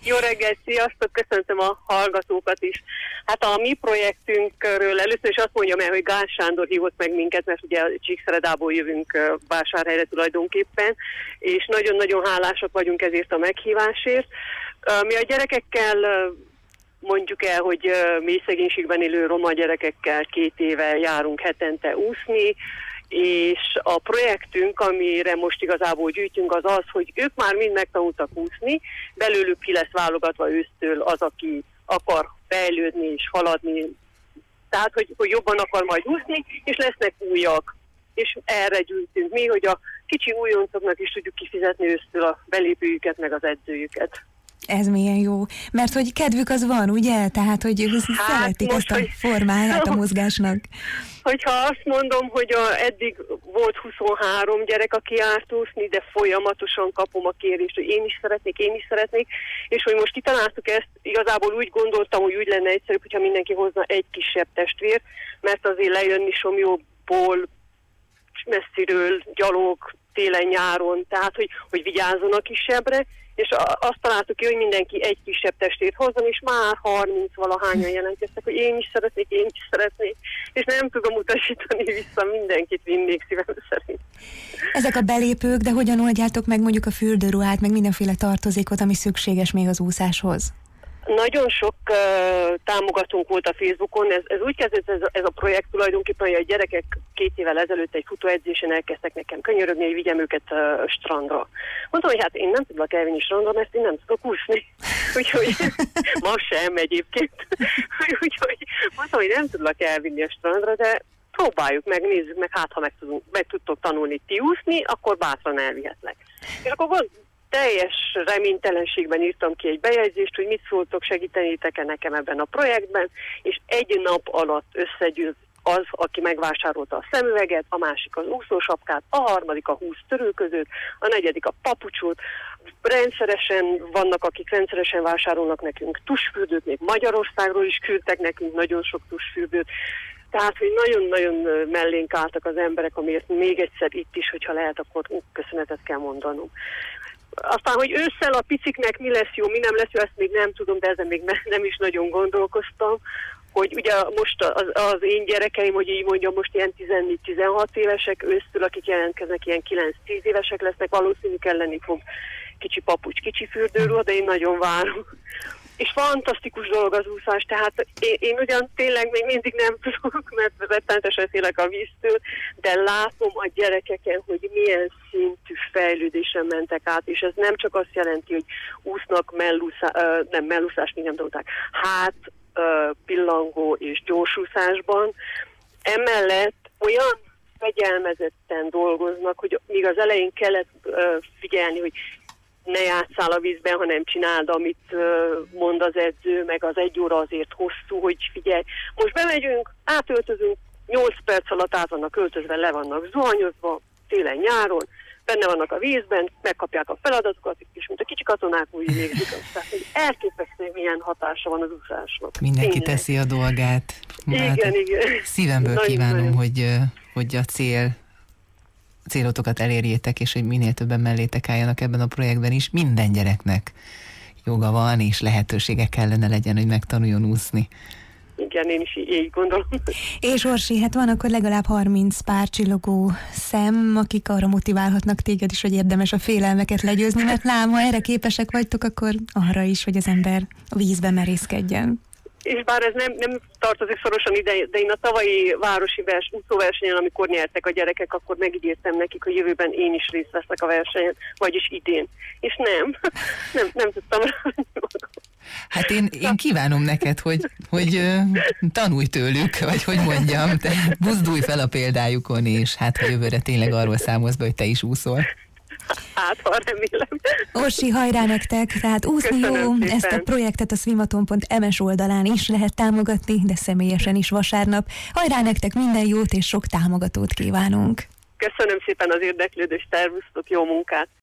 Jó reggelt, sziasztok, köszöntöm a hallgatókat is. Hát a mi projektünkről először is azt mondjam el, hogy Gál Sándor hívott meg minket, mert ugye Csíkszeredából jövünk Vásárhelyre tulajdonképpen, és nagyon-nagyon hálásak vagyunk ezért a meghívásért. Mi a gyerekekkel mondjuk el, hogy mély szegénységben élő roma gyerekekkel 2 éve járunk hetente úszni, és a projektünk, amire most igazából gyűjtünk, az az, hogy ők már mind megtanultak úszni, belőlük ki lesz válogatva ősztől az, aki akar fejlődni és haladni, tehát, hogy jobban akar majd úszni, és lesznek újak. És erre gyűjtünk mi, hogy a kicsi újoncoknak is tudjuk kifizetni ősztől a belépőjüket, meg az edzőjüket. Ez milyen jó. Mert hogy kedvük az van, ugye? Tehát, hogy szeretik ezt a formáját a mozgásnak. Hogyha azt mondom, hogy eddig volt 23 gyerek, aki járt úszni, de folyamatosan kapom a kérést, hogy én is szeretnék, és hogy most kitaláltuk ezt, igazából úgy gondoltam, hogy úgy lenne egyszerűbb, hogyha mindenki hozna egy kisebb testvér, mert azért lejönni Somlyóból, messziről, gyalog, télen-nyáron, tehát, hogy vigyázzon a kisebbre, és azt találtuk ki, hogy mindenki egy kisebb testét hozzon, és már 30-valahányan jelentkeztek, hogy én is szeretnék, és nem tudom utasítani vissza, mindenkit vinnék szívem szerint. Ezek a belépők, de hogyan oldjátok meg mondjuk a fürdőruhát, meg mindenféle tartozékot, ami szükséges még az úszáshoz? Nagyon sok támogatónk volt a Facebookon, ez úgy kezdődött ez a projekt tulajdonképpen, hogy a gyerekek 2 évvel ezelőtt egy futóedzésen elkezdtek nekem könyörögni, hogy vigyem őket strandra. Mondtam, hogy hát én nem tudlak elvinni strandra, mert én nem tudok úszni. Úgyhogy ma sem egyébként. Úgyhogy mondtam, hogy nem tudlak elvinni a strandra, de próbáljuk meg, nézzük meg, hát ha meg tudtok tanulni ti úszni, akkor bátran elvihetlek. És akkor teljes reménytelenségben írtam ki egy bejegyzést, hogy mit szóltok, segítenétek-e nekem ebben a projektben, és 1 nap alatt összegyűlt az, aki megvásárolta a szemüveget, a másik az úszósapkát, a harmadik a 20 törülközőt, a 4. a papucsot. Rendszeresen vannak, akik rendszeresen vásárolnak nekünk tusfürdőt, még Magyarországról is küldtek nekünk nagyon sok tusfürdőt. Tehát, hogy nagyon-nagyon mellénk álltak az emberek, amiért még egyszer itt is, hogyha lehet, akkor köszönetet kell mondanom. Aztán, hogy ősszel a piciknek mi lesz jó, mi nem lesz jó, ezt még nem tudom, de ezen még nem is nagyon gondolkoztam, hogy ugye most az én gyerekeim, hogy így mondjam, most ilyen 14-16 évesek, ősztől, akik jelentkeznek, ilyen 9-10 évesek lesznek, valószínű kelleni fog kicsi papucs, kicsi fürdőruha, de én nagyon várom. És fantasztikus dolog az úszás, tehát én ugyan tényleg még mindig nem tudok, mert rettenetesen félek a víztől, de látom a gyerekeken, hogy milyen szintű fejlődésen mentek át, és ez nem csak azt jelenti, hogy úsznak mellúszás, még nem tudták, pillangó és gyorsúszásban. Emellett olyan fegyelmezetten dolgoznak, hogy míg az elején kellett figyelni, hogy ne játsszál a vízben, hanem csináld, amit mond az edző, meg az 1 óra azért hosszú, hogy figyelj. Most bemegyünk, átöltözünk, 8 perc alatt át vannak öltözve, le vannak zuhanyozva, télen-nyáron, benne vannak a vízben, megkapják a feladatokat, és mint a kicsi katonák úgy végzik azt. Tehát, hogy elképesztő, milyen hatása van az úszásnak. Mindenki teszi a dolgát. Igen. Szívemből kívánom, hogy a célotokat elérjétek, és hogy minél többen mellétek álljanak ebben a projektben is. Minden gyereknek joga van, és lehetősége kellene legyen, hogy megtanuljon úszni. Igen, én is így gondolom. És Orsi, hát van akkor legalább 30 pár csillogó szem, akik arra motiválhatnak téged is, hogy érdemes a félelmeket legyőzni, mert lám, ha erre képesek vagytok, akkor arra is, hogy az ember a vízbe merészkedjen. És bár ez nem tartozik szorosan ide, de én a tavalyi városi úszóversenyen, amikor nyertek a gyerekek, akkor megígértem nekik, hogy jövőben én is részt veszek a versenyen, vagyis idén. És nem tudtam rá. Hát én kívánom neked, hogy tanulj tőlük, vagy hogy mondjam, te buzdulj fel a példájukon, és hát ha jövőre tényleg arról számolsz be, hogy te is úszol. Hát, ha remélem. Orsi, hajrá nektek! Tehát úszni jó, ezt a projektet a swimaton.ms oldalán is lehet támogatni, de személyesen is vasárnap. Hajrá nektek, minden jót és sok támogatót kívánunk! Köszönöm szépen az érdeklődést, tervusztok, jó munkát!